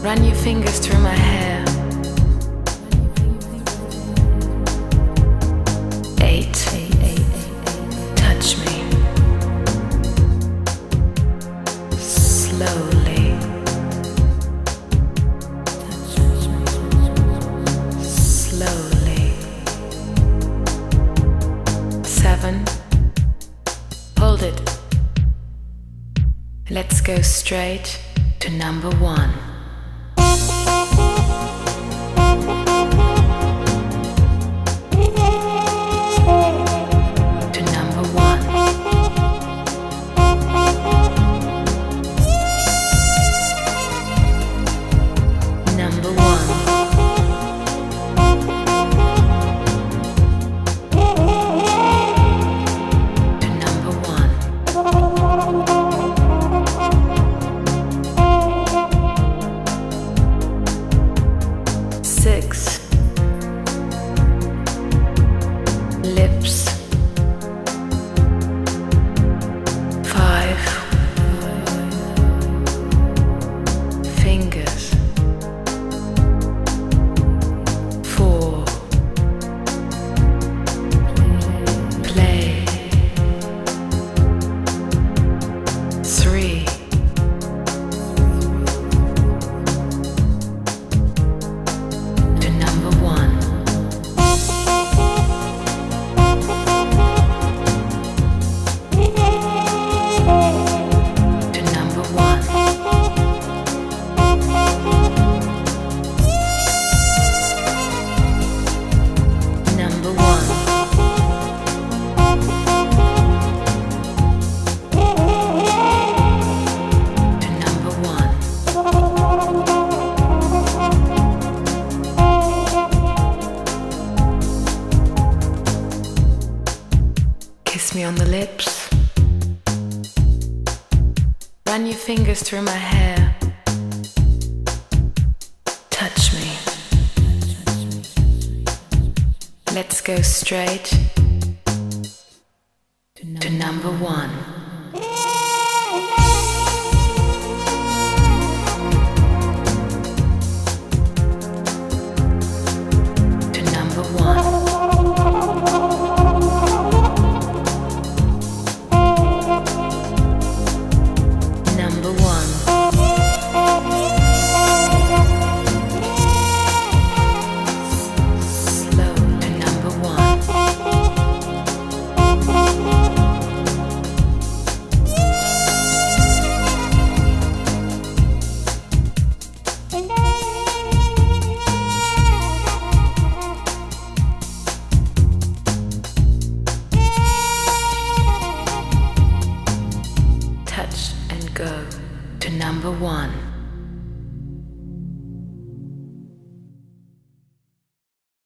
Run your fingers through my hair. 8. Touch me. Slowly. Slowly. 7. Hold it. Let's go straight to number 1. Kiss me on the lips. Run your fingers through my hair. Touch me. Let's go straight to number 1. Go to number 1.